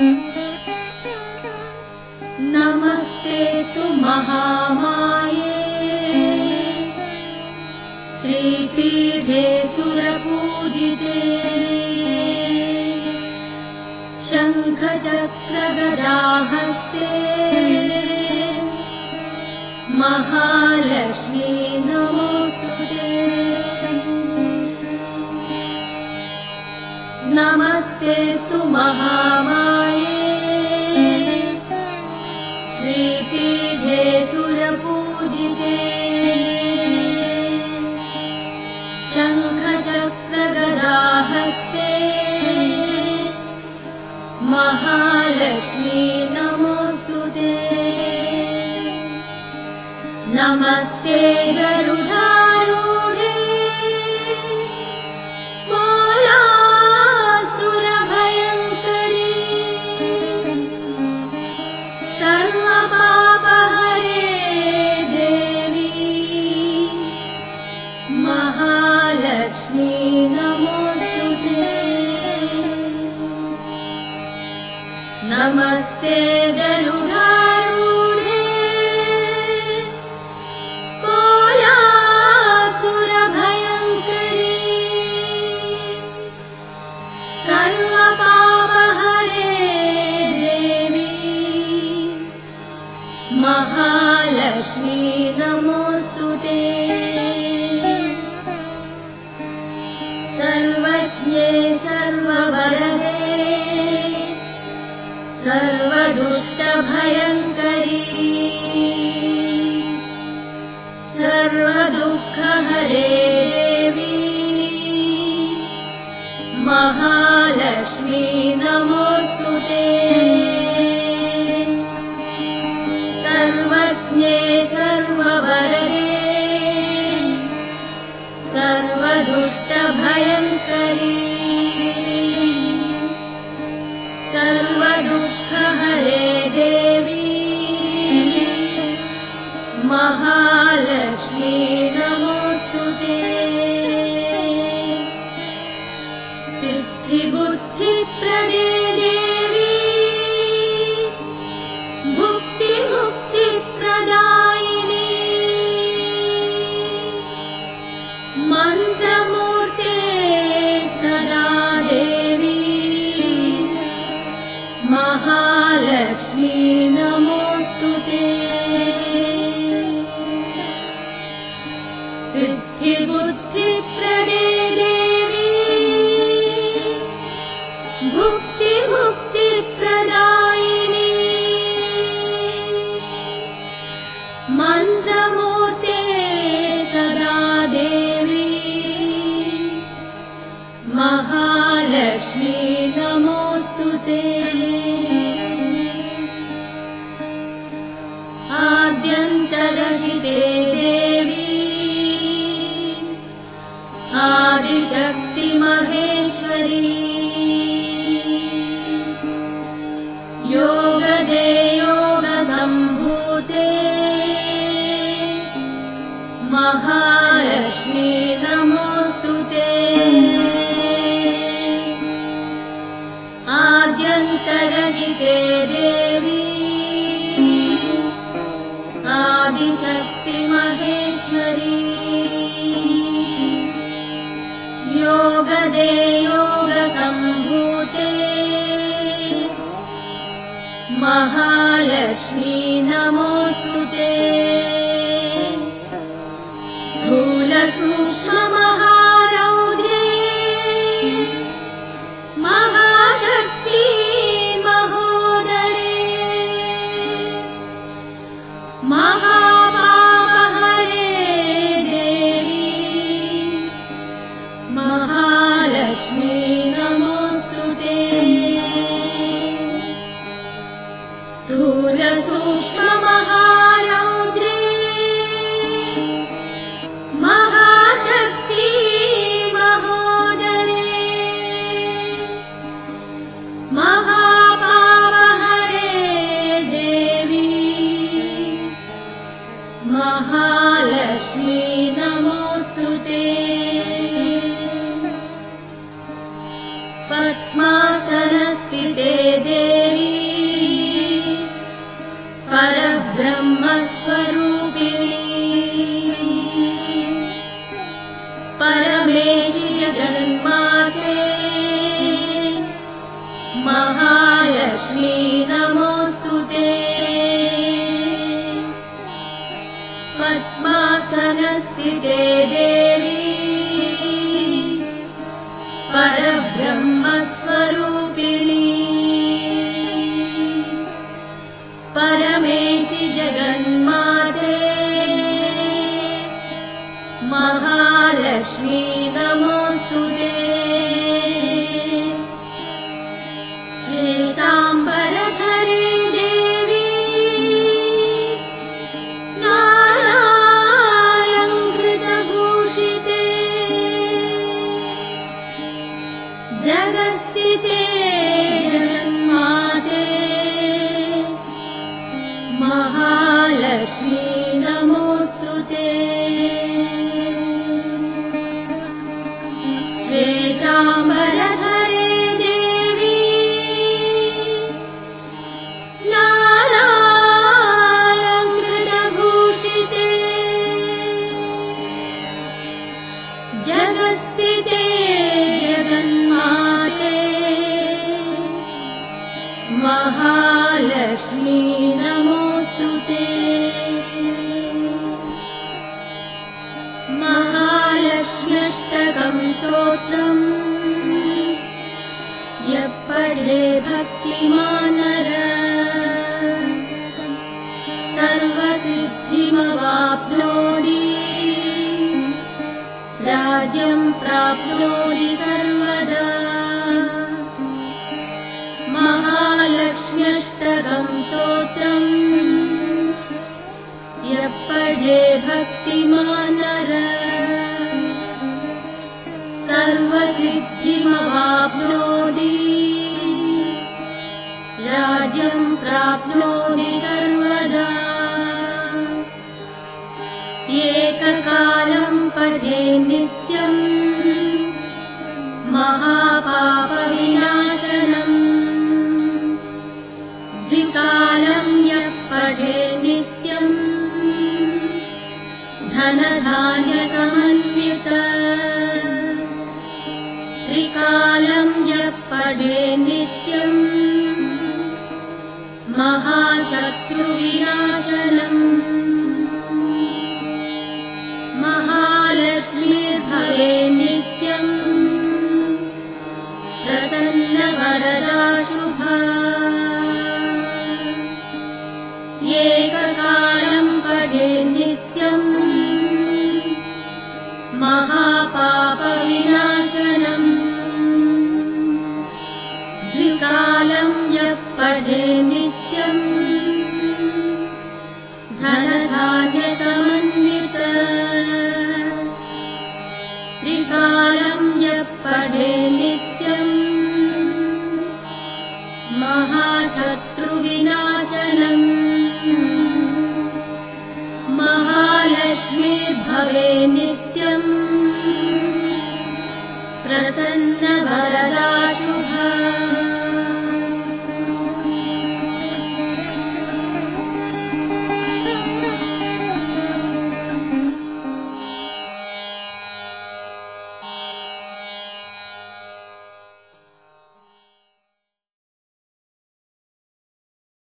नमस्तेस्तु महामाये श्रीपीठे सुरपूजिते शङ्खचक्रगदाहस्ते महालक्ष्मी नमोस्तुते। नमस्तेस्तु महामाये श्रीपीठे सुरपूजिते शङ्खचक्रगदाहस्ते महालक्ष्मी नमोस्तुते। नमस्ते गरुडारूढे बालासुरभयङ्करी सर्वपापहरे देवी महालक्ष्मी नमोस्तुते। नमस्ते गरुडारूढे बालासुरभयङ्करी सर्वपापहरे देवी महालक्ष्मी नमोस्तुते। सर्वज्ञे सर्ववरदे सर्वदुष्टभयङ्करी सर्वदुःखहरे देवी महालक्ष्मी नमोस्तुते। सर्वज्ञे सर्ववरदे सर्वदुष्टभयङ्करी सर्वदुःखहरे देवी महालक्ष्मी नमोस्तुते। सिद्धिबुद्धिप्रदे देवी भुक्तिमुक्तिप्रदायिनी मन्त्रमूर्ते सदा देवी महालक्ष्मी नमोस्तुते। सिद्धिबुद्धिप्रदे देवी भुक्तिमुक्तिप्रदायिनी मन्त्रमूर्ते सदा देवी महालक्ष्मी नमोस्तुते। आद्यन्तरहिते देवी आदिशक्ति महेश्वरी योगदे योगसम्भूते महालक्ष्मी नमोस्तुते। आद्यन्तरहिते देवी आदिशक्ति महेश्वरी योगदे योगसम्भूते महालक्ष्मी नमोस्तुते। स्थूलसूक्ष्ममहारौद्रे महाशक्ति महोदरे महापापहरे देवी महालक्ष्मी नमोस्तुते। स्थूलसूक्ष्ममहारौद्रे महाशक्ति महोदरे महापापहरे देवी महालक्ष्मी नमोस्तुते। पद्मासनस्थिते देवी जगस्थिते जगन्माते महालक्ष्मी नमोऽस्तुते। श्वेताम्बरधरे देवी लालालङ्कृतभूषिते जगस्थिते जगन्माते महालक्ष्मी नमोऽस्तुते। महालक्ष्म्यष्टकं स्तोत्रम् यः पठे भक्तिमान् नरः सर्वसिद्धिमवाप्नोति राज्यं प्राप्नोति सर्वदा। महालक्ष्म्यष्टकं स्तोत्रम् यः पठे भक्तिमान् नरः सर्वसिद्धिमवाप्नोति राज्यं प्राप्नोति सर्वदा। एककालं पठे नित्यं महापापविनाशनम् द्विकालं यः पठे नित्यं धनधान्यसमन्वितः त्रिकालं यः पठे नित्यं महाशत्रुविनाशनम्। महालक्ष्मीर्भवे नित्यं प्रसन्नवरदा शुभा। एककालं पठे नित्यं महापापविनाशनम् द्विकालं यः पठे नित्यं धनधान्यसमन्वितः त्रिकालं यः पठे नित्यं महाशत्रुविनाशनम्। महालक्ष्मीर्भवे नित्यं प्रसन्नवरदा